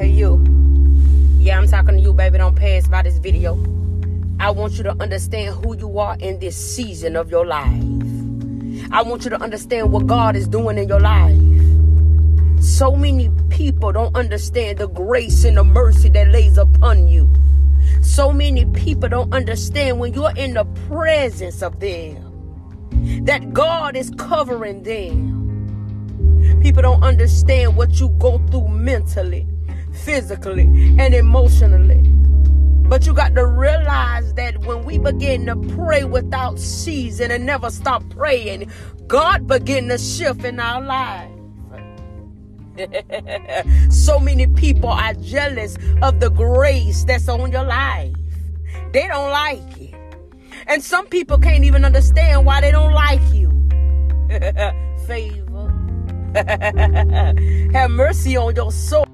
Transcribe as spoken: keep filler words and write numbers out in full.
Hey you. Yeah, I'm talking to you, baby. Don't pass by this video. I want you to understand who you are in this season of your life. I want you to understand what God is doing in your life. So many people don't understand the grace and the mercy that lays upon you. So many people don't understand when you're in the presence of them, that God is covering them. People don't understand what you go through mentally, physically, and emotionally. But you got to realize that when we begin to pray without ceasing and never stop praying, God begin to shift in our lives. So many people are jealous of the grace that's on your life. They don't like it. And some people can't even understand why they don't like you. Favor. Have mercy on your soul.